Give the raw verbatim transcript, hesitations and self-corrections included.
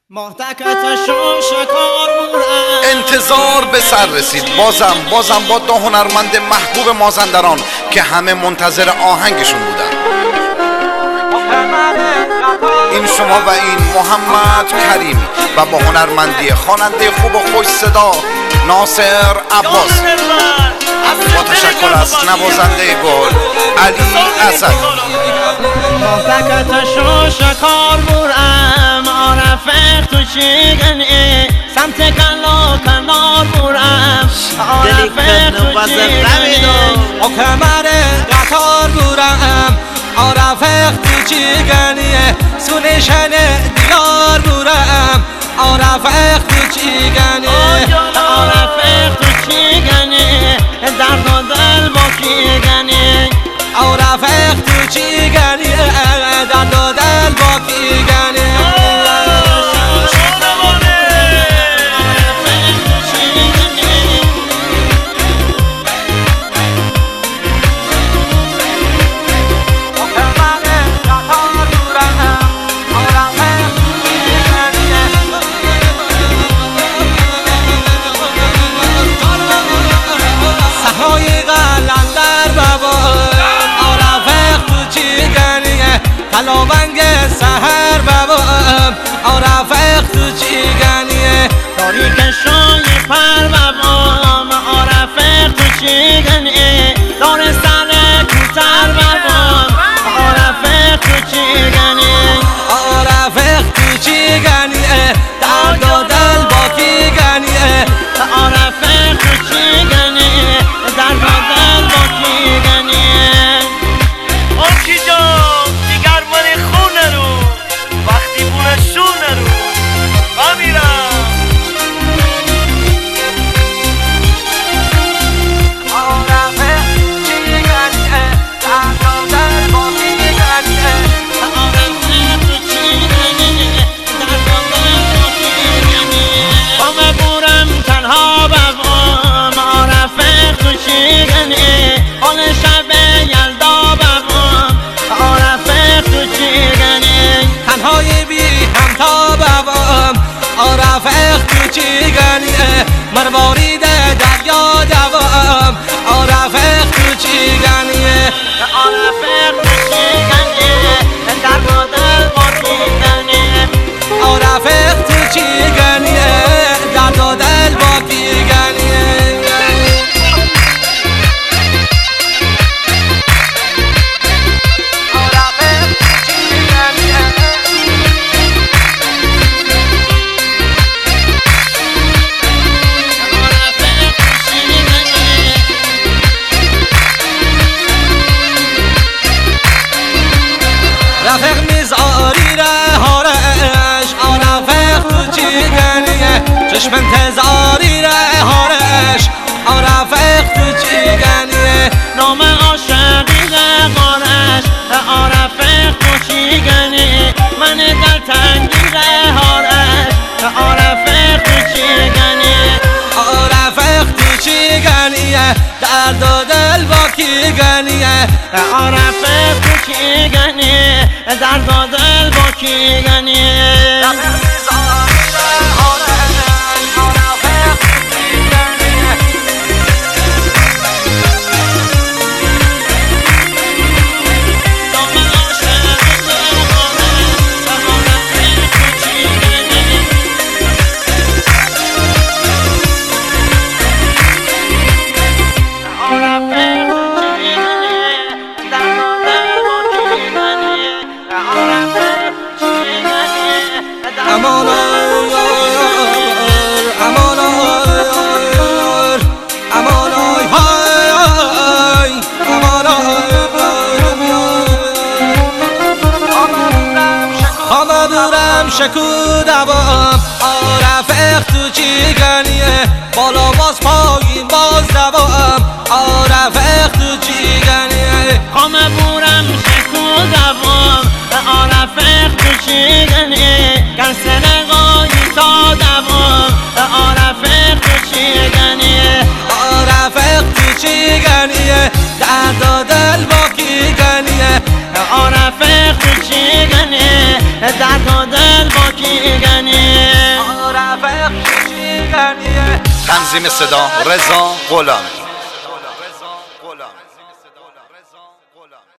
انتظار به سر رسید. بازم بازم با دو هنرمند محبوب مازندران که همه منتظر آهنگشون بودن. این شما و این محمد کریمی و با هنرمندی خواننده خوب و خوش صدا ناصر عباس با تشکر از نوازنده گل علی اسد. محتکت شو شکار برم عرفه تو چیگنی سمت کلا کنار برم عرفه تو چیگنی و کمر قطار برم عرفه تو چیگنی سونشن دیار برم عرفه تو چیگنی عرفه تو چیگنی درد و دل با کیگنی عرفه تو چیگنی درد و دل با کیگنی کلاونگ سهر بابام عرفه تو چیگنیه تاریک شای پر بابام عرفه تو چیگنیه دار سر کوتر بابام عرفه تو چیگنیه عرفه تو چیگنیه درد و دل با کیگنیه عرفه تو چیگنیه درد و دل با کیگنیه آکی جان خونه رو وقتی بونه شونه رو بمیرم عرفه چیگنیه درد و دل با کیگنیه عرفه تو چیگنیه درد و دل با کیگنیه بام بورم تنها ببام عرفه تو چیگنیه آن شب یلدا ببام عرفه تو چیگنی تنهای بی همتا بابام عرفه تو چیگنیه مروارید دریا دوام عرفه تو چیگنیه عرفه تو چیگنیه درد و دل با کیگنیه عرفه تو چیگنیه درد و دل با کیگنیه رفیق میزاری رهارش عرفه تو چیگنیه چشم انتظاری رهارش عرفه تو چیگنیه نام عاشقی رهارش عرفه تو چیگنیه من دل تنگی رهارش عرفه تو چیگنیه عرفه تو چیگنیه درد و دل با کیگنیه عرفه تو چیگنیه درد و دل با کیگنیه شکو دوام عرفه تو چیگنیه بالا باز پایین باز دوام عرفه تو چیگنیه خام بورم شکو دوام عرفه تو چیگنیه گر سنگایی تا دوام عرفه تو چیگنیه عرفه تو چیگنیه درد و دل با کیگنیه عرفه تو چیگنیه درد و دل با کیگنیه تنظیم صدا رضا غلامی.